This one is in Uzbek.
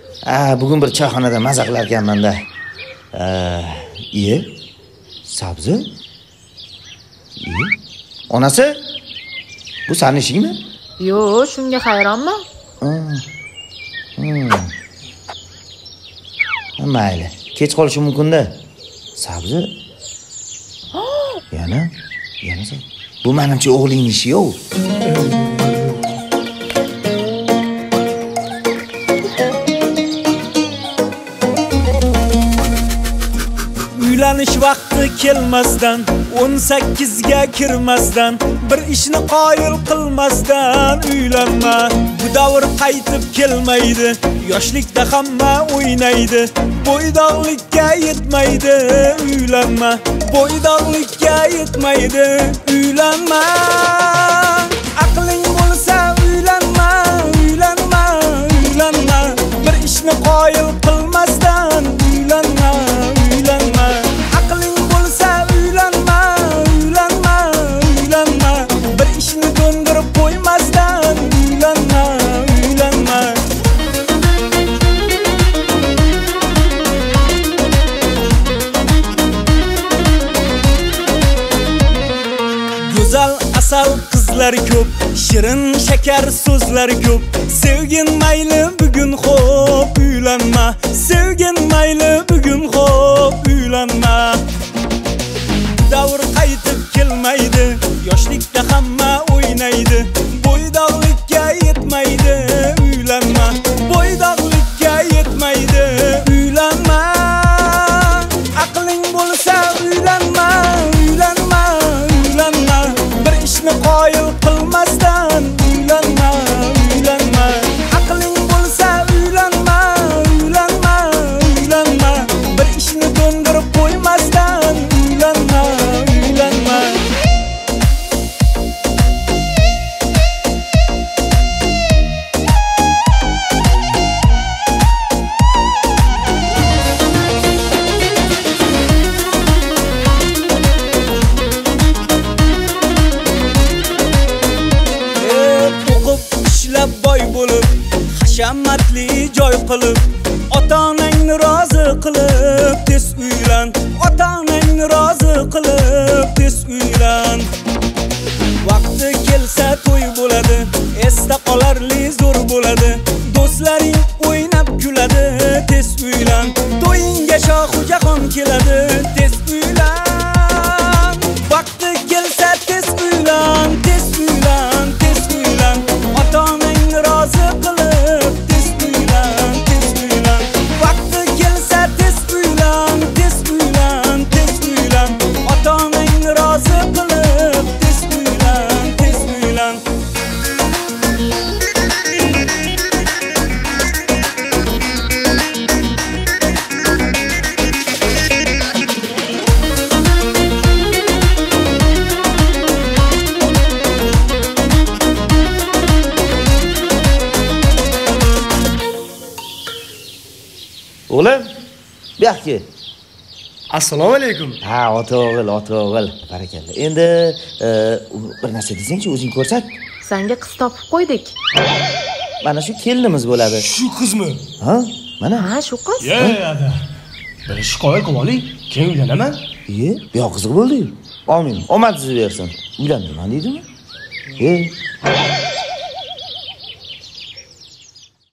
Bugun bir choyxonada maza qilar ekanman-da. Sabzi? Onasi? Bu sening ishingmi? Yo'q, shunga hayronman. Mayli, kech qolishi mumkin-da. Sabzi? Yana? Bu menimcha o'g'lingning ishi-ku. Uylanish vaqti kelmasdan 18 ga kirmasdan bir ishni qoyil qilmasdan uylanma. Bu davr qaytib kelmaydi. Yoshlikda hamma o'ynaydi. Bo'ydog'likka yetmaydi. Uylanma. Bo'ydog'likka yetmaydi. Uylanma. Aqling bo'lsa uylanma. Bir ishni qoyil qilmasdan uylanma. Aqling bo'lsa uylanma. Bir ishni do'ndirib qo'ymasdan uylanma. Go'zal asal qizlar ko'p, shirin shakar so'zlar ko'p. Sevgin mayli bugun xo'p, uylanma. Sevgin mayli bugun xo'p, uylanma. Davr qaytib kelmaydi. Yoshlikda hamma o'ynaydi. Bo'ydog'likka yetmaydi. Uylanma. Bo'ydog'likka yetmaydi. Uylanma. Aqling bo'lsa uylanma. Bir ishni qoyil qilmasdan uylanma. Aqling bo'lsa uylanma. Bir ishni do'ndirib qo'ymasdan uylanma. Boy bo'lib, hashamatli joy qilib, ota-onangni rozi qilib tez uylan. Ota-onangni rozi qilib tez uylan. Vaqti kelsa to'y bo'ladi, esda qolarli zo'r bo'ladi. Do'stlaring o'ynab kuladi, tez uylan. To'yinga shohu jahon keladi, tez uylan. Vaqti kelsa tez uylan. Ota-onangni rozi qilib tez uylan. Vaqti kelsa tez uylan. Ota-onangni rozi qilib tez uylan. O'g'lim, bu yoqqa. Assalomu alaykum. Ota o'g'il. Barakalla. Endi bir narsa desang-chi, o'zing ko'rsat. Senga qiz topib qo'ydik. Mana shu kelinimiz bo'ladi. Shu qizmi? Mana. Shu qiz. Ada. Bir ish qo'yib oling, keyin uylanaman. Bu qiziq bo'ldi. Amin. Omad siz bersin. Uylanmayman deydimi?